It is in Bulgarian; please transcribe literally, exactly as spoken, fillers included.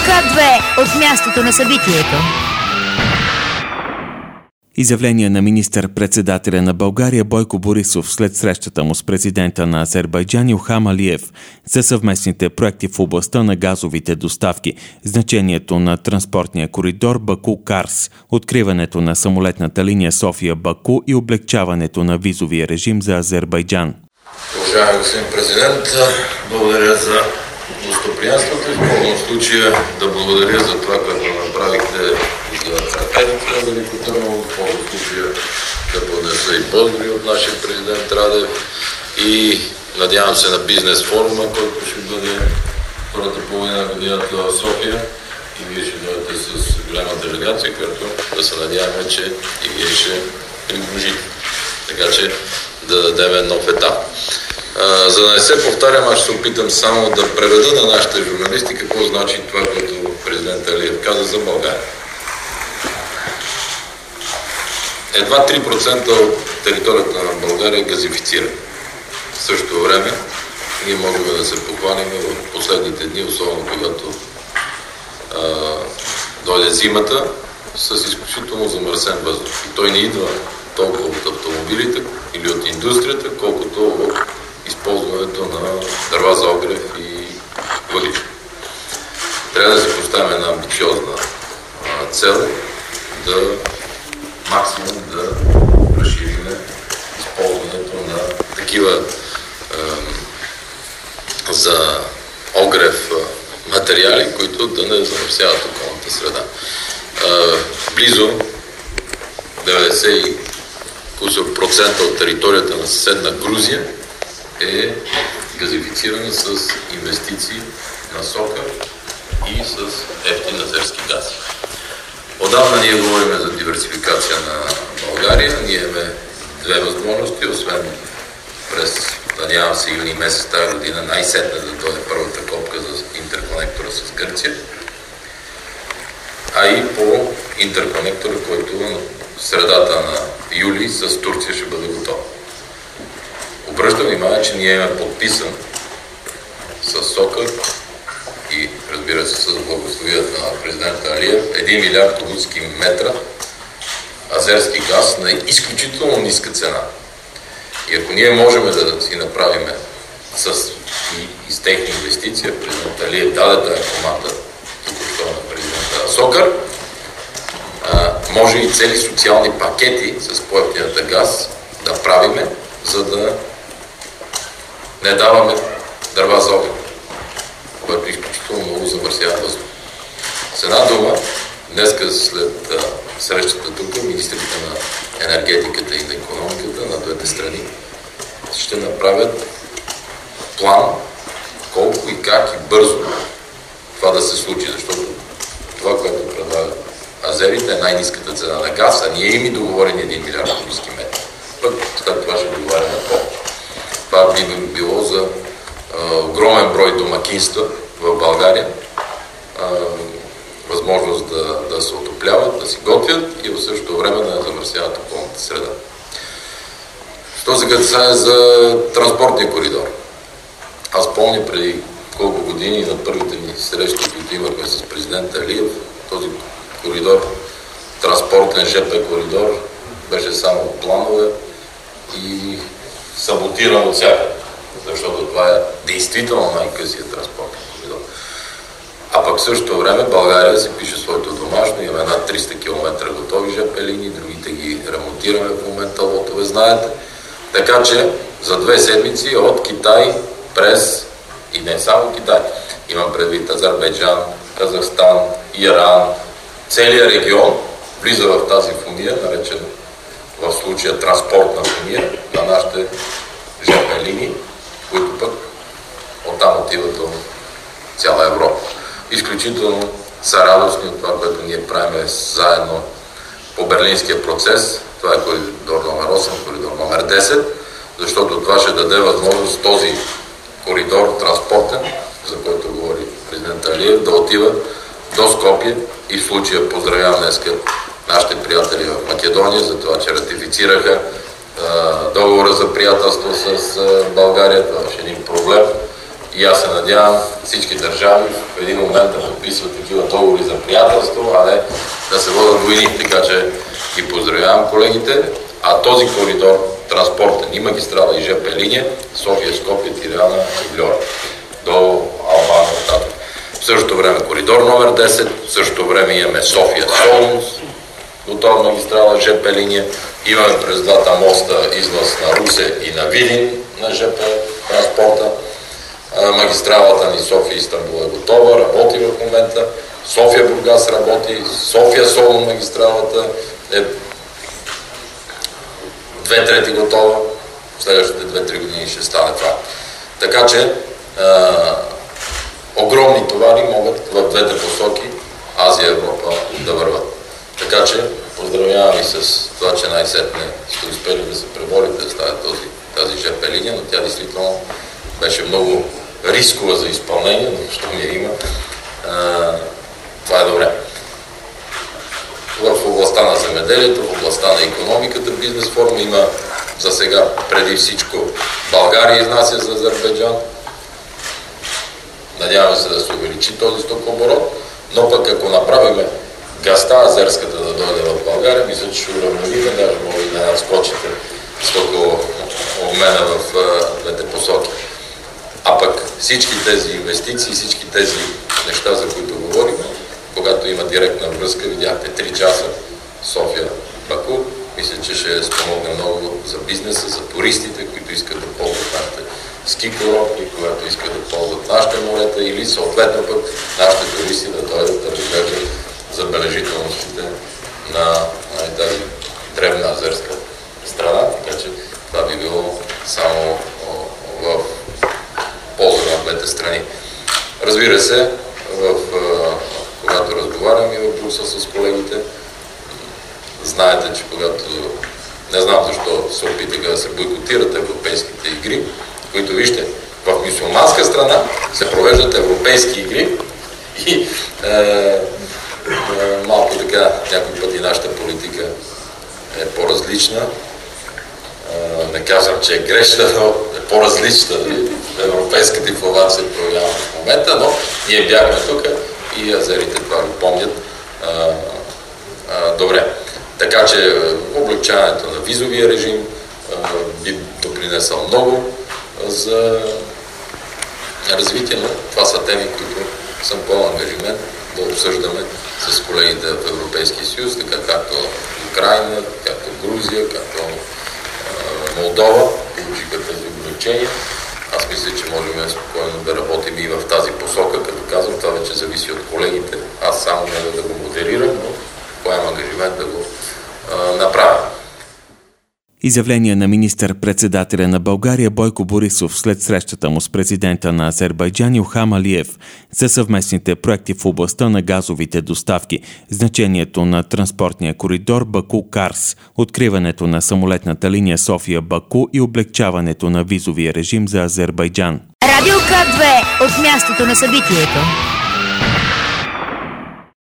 К две от мястото на събитието. Изявление на министър-председателя на България Бойко Борисов след срещата му с президента на Азербайджан Илхам Алиев за съвместните проекти в областта на газовите доставки, значението на транспортния коридор Баку-Карс, откриването на самолетната линия София-Баку и облегчаването на визовия режим за Азербайджан. Уважаеми господин президент, благодаря за гостоприемството. Използвам случая да благодаря за това, което направихте за търпението на Велико Търново. Използвам случая да поднеса и поздрави от нашия президент Радев и надявам се на бизнес форума, който ще бъде втората половина на годината в София. И вие ще дойдете с голяма делегация, която да се надяваме, че и вие ще придружите. Така че да дадем нов етап. Uh, за да не се повтарям, аз ще се опитам само да преведа на нашите журналисти какво значи това, което президент Алиев каза за България. Едва три процента от територията на България е газифицирана. В същото време ние можем да се похвалим в последните дни, особено когато uh, дойде зимата, с изключително замърсен въздух. И той не идва толкова от автомобилите или от индустрията, колкото от използването на дърва за огрев и въглища. Трябва да си поставим една амбициозна а, цел да максимум да разширим използването на такива а, за огрев а, материали, които да не замърсяват околната среда. А, близо деветдесет процента от територията на съседна Грузия е газифицирана с инвестиции на сока и с ефтин азерски газ. Отдавна ние говорим за диверсификация на България. Ние имаме две възможности, освен през, надявам се, юни месец тази година най-сетне да дойде първата копка за интерконектора с Гърция, а и по интерконектора, който в средата на юли с Турция ще бъде готов. Обръщам внимание, че ние имаме подписан с сока и, разбира се, с благословията на президента Алиев един милиард кубически метра азерски газ на изключително ниска цена. И ако ние можем да си направим с, и, и с техни инвестиции, президента Алиев даде тази команда току-що на президента Сокър, а, може и цели социални пакети с по-евтината газ да правиме, за да не даваме дърва за огън, което изключително много замърсява въздух. С една дума, днеска след а, срещата тук, министрите на енергетиката и на икономиката на двете страни ще направят план колко и как и бързо това да се случи, защото това, което предлагат азерите, е най-ниската цена на газ, а ние им и договорени един милиард кубически метра. Пък след това ще договаряме повече. Това би било за а, огромен брой домакинства в България, а, възможност да, да се отопляват, да си готвят и в същото време да не замърсяват околната среда. Що се касае за транспортния коридор? Аз помня преди колко години на първите ни срещи, които имахме с президента Алиев, този коридор, транспортен ЖП коридор, беше само от планове и саботиран от всякъде, защото това е действително най-късият транспортен коридор. А пък в същото време България си пише своето домашно, имаме над триста километра готови ЖП линии, другите ги ремонтираме в момента, лотове, знаете. Така че за две седмици от Китай през, и не само Китай, имам предвид Азербайджан, Казахстан, Иран, целият регион влиза в тази фуния, наречена в случая транспортна фуния на нашите ЖП линии, които пък оттам отиват до цяла Европа. Изключително са радостни от това, което ние правим заедно по Берлинския процес. Това е коридор номер осем, коридор номер десет, защото това ще даде възможност този коридор транспортен, за който говори президент Алиев, да отива до Скопие и в случая поздравявам днеска нашите приятели в Македония за това, че ратифицираха а, договора за приятелство с а, България. Това беше един проблем И аз се надявам всички държави в един момент да подписват такива договори за приятелство, а не да се водят войни. Така че ги поздравявам колегите. А този коридор, транспортен и магистрала и ЖП линия, София, Скопие, Тирана и Вльора до Албания нататък. В същото време коридор номер десет, в същото време имаме София, Солунц, готова магистрала, ЖП линия. Имаме през двата моста излаз на Русе и на Видин на ЖП транспорта. Магистралата ни София Истанбул е готова, работи в момента. София Бургас работи, София Солун магистралата е две трети готова. В следващите две-три години ще стане това. Така че а, огромни товари могат в двете посоки Азия и Европа да върват. Така че поздравявам и с това, че най-сетне сте успели да се преборите да стане този, тази ЖП линия, но тя действително беше много рискова за изпълнение, но защо ми има. А, това е добре. В областта на земеделието, в областта на икономиката, бизнес форма има за сега преди всичко България изнася за Азербайджан. Надяваме се да се увеличи този стокооборот, но пък ако направиме газта азерската да дойде в България, мисля, че ще уравновиме, даже може да надскочите стокообмена в двете посоки. А пък всички тези инвестиции, всички тези неща, за които говорим, когато има директна връзка, видяхте три часа София-Баку, мисля, че ще спомогне много за бизнеса, за туристите, които искат да ползват нашите ски курорти, когато искат да ползват нашите морета или съответно пък нашите туристи да дойдат да разглеждат забележителностите на, на тази древна азерска страна, така че това би било само в полза на двете страни. Разбира се, в, когато разговарям и в Брюксел с колегите, знаете, че когато не знам защо се опитаха да се бойкотират европейските игри, които вижте, в мюсюлманска страна се провеждат европейски игри и е, е, малко така някой път и нашата политика е по-различна. Е, не казвам, че е грешна, но е по-различна. Европейската информация се проявява в момента, но ние бяхме тук и азерите това го помнят. Е, е, добре. Така че облегчаването на визовия режим е, би допринесъл много за развитие, но това са теми, които съм по-ангажимент да обсъждаме с колегите в Европейския съюз, така както Украина, както Грузия, както е, Молдова получиха тези облегчения. Аз мисля, че можем спокойно да работим и в тази посока, като казвам, това вече зависи от колегите. Аз само мога да го модерирам, но поемам ангажимент да го е, направя. Изявление на министър-председателя на България Бойко Борисов след срещата му с президента на Азербайджан Илхам Алиев за съвместните проекти в областта на газовите доставки, значението на транспортния коридор Баку-Карс, откриването на самолетната линия София-Баку и облегчаването на визовия режим за Азербайджан. Радио К две от мястото на събитието.